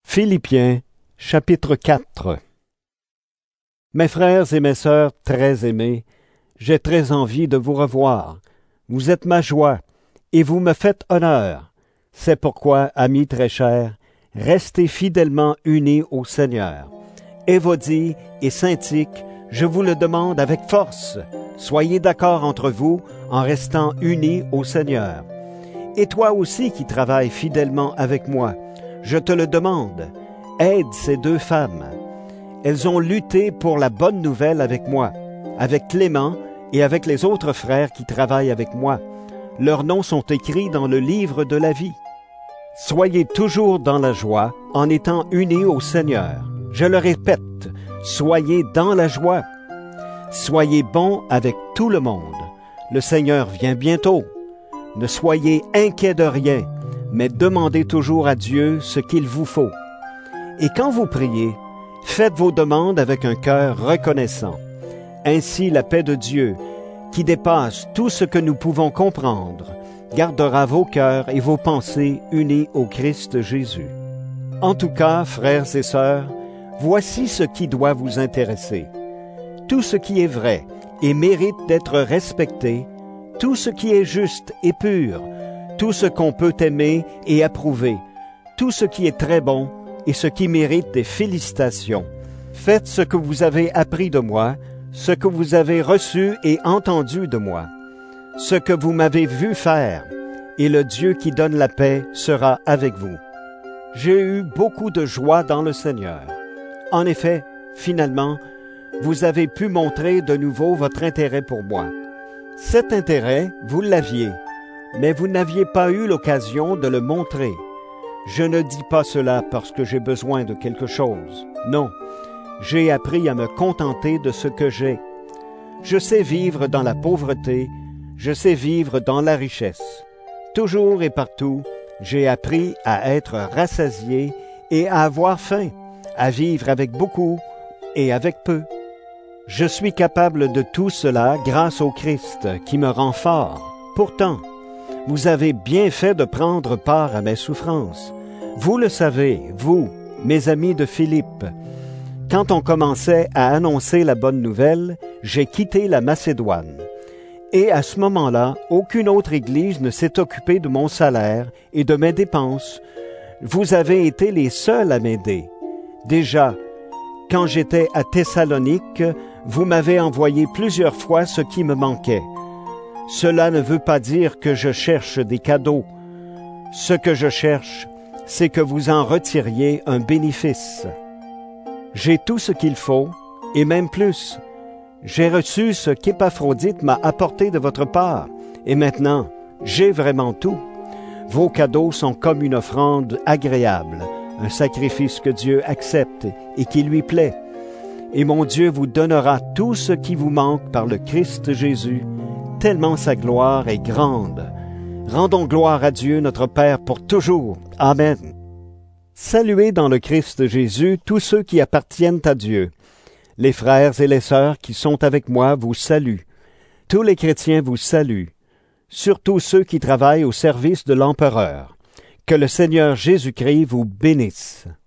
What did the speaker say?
Philippiens, chapitre 4. Mes frères et mes sœurs très aimés, j'ai très envie de vous revoir. Vous êtes ma joie, et vous me faites honneur. C'est pourquoi, amis très chers, restez fidèlement unis au Seigneur. Évodie et Syntyche, je vous le demande avec force. Soyez d'accord entre vous en restant unis au Seigneur. Et toi aussi qui travailles fidèlement avec moi, je te le demande, aide ces deux femmes. Elles ont lutté pour la bonne nouvelle avec moi, avec Clément et avec les autres frères qui travaillent avec moi. Leurs noms sont écrits dans le livre de la vie. Soyez toujours dans la joie en étant unis au Seigneur. Je le répète, soyez dans la joie. Soyez bons avec tout le monde. Le Seigneur vient bientôt. Ne soyez inquiets de rien, mais demandez toujours à Dieu ce qu'il vous faut. Et quand vous priez, faites vos demandes avec un cœur reconnaissant. Ainsi la paix de Dieu, qui dépasse tout ce que nous pouvons comprendre, gardera vos cœurs et vos pensées unis au Christ Jésus. En tout cas, frères et sœurs, voici ce qui doit vous intéresser. Tout ce qui est vrai et mérite d'être respecté, tout ce qui est juste et pur, tout ce qu'on peut aimer et approuver, tout ce qui est très bon et ce qui mérite des félicitations. Faites ce que vous avez appris de moi, ce que vous avez reçu et entendu de moi, ce que vous m'avez vu faire, et le Dieu qui donne la paix sera avec vous. J'ai eu beaucoup de joie dans le Seigneur. En effet, finalement, vous avez pu montrer de nouveau votre intérêt pour moi. Cet intérêt, vous l'aviez, mais vous n'aviez pas eu l'occasion de le montrer. Je ne dis pas cela parce que j'ai besoin de quelque chose. Non, j'ai appris à me contenter de ce que j'ai. Je sais vivre dans la pauvreté, je sais vivre dans la richesse. Toujours et partout, j'ai appris à être rassasié et à avoir faim, à vivre avec beaucoup et avec peu. Je suis capable de tout cela grâce au Christ qui me rend fort. Pourtant, vous avez bien fait de prendre part à mes souffrances. Vous le savez, vous, mes amis de Philippe. Quand on commençait à annoncer la bonne nouvelle, j'ai quitté la Macédoine. Et à ce moment-là, aucune autre église ne s'est occupée de mon salaire et de mes dépenses. Vous avez été les seuls à m'aider. Déjà, quand j'étais à Thessalonique, vous m'avez envoyé plusieurs fois ce qui me manquait. Cela ne veut pas dire que je cherche des cadeaux. Ce que je cherche, c'est que vous en retiriez un bénéfice. J'ai tout ce qu'il faut, et même plus. J'ai reçu ce qu'Épaphrodite m'a apporté de votre part, et maintenant, j'ai vraiment tout. Vos cadeaux sont comme une offrande agréable, un sacrifice que Dieu accepte et qui lui plaît. Et mon Dieu vous donnera tout ce qui vous manque par le Christ Jésus, tellement sa gloire est grande. Rendons gloire à Dieu notre Père pour toujours. Amen. Saluez dans le Christ Jésus tous ceux qui appartiennent à Dieu. Les frères et les sœurs qui sont avec moi vous saluent. Tous les chrétiens vous saluent, surtout ceux qui travaillent au service de l'empereur. Que le Seigneur Jésus-Christ vous bénisse.